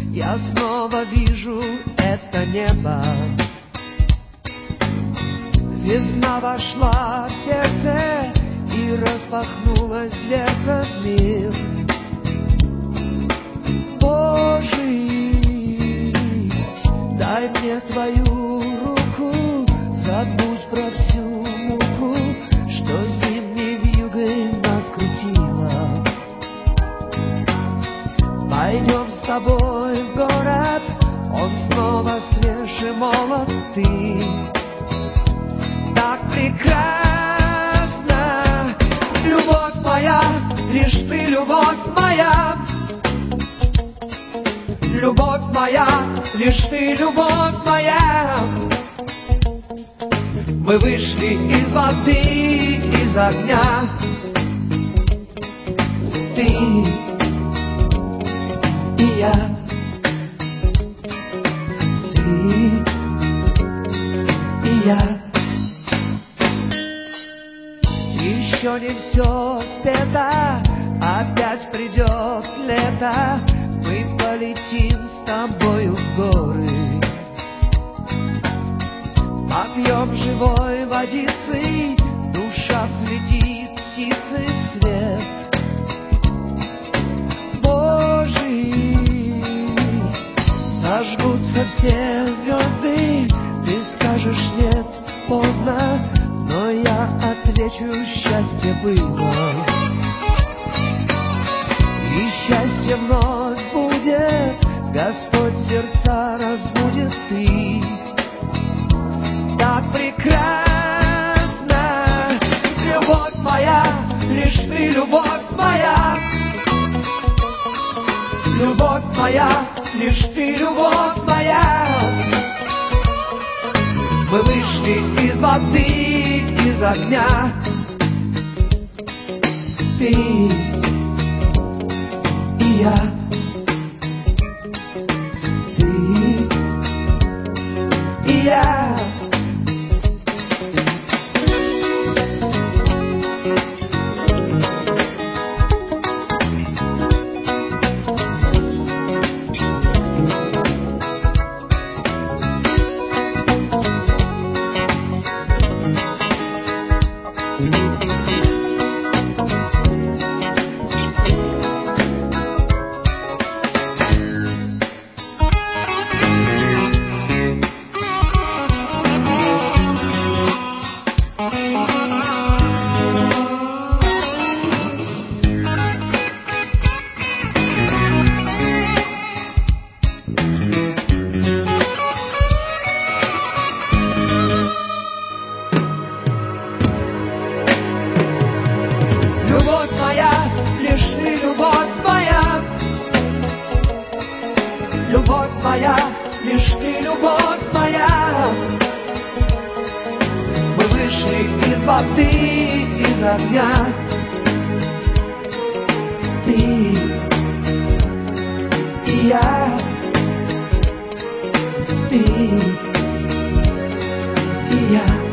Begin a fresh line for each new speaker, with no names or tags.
я снова вижу это небо. Весна вошла в сердце, и распахнулась дверца в мир. Боже, дай мне твою руку, забудь про всю муку, что зимней вьюгой нас крутила. Пойдем с тобой в город, он снова свеж и молод, ты так прекрасна. Любовь моя, лишь ты любовь моя. Любовь моя, лишь ты любовь моя. Мы вышли из воды, из огня. Ты и я. Ты и я. Еще не все спето, опять придет лето. Мы полетим с тобою в горы, попьем живой водицы, душа взлетит птицы в свет. Боже, зажгутся все звезды, ты скажешь нет, поздно, но я отвечу, счастье было. И счастье вновь будет, Господь сердца разбудит, ты так прекрасна. Любовь моя, лишь ты любовь моя. Любовь моя, лишь ты любовь моя. Мы вышли из воды, из огня. Ты и я. Ты и я. Любовь моя, лишь ты любовь моя. Любовь моя, лишь ты любовь моя. Мы вышли из воды, из огня. Ты и я. Ты и я.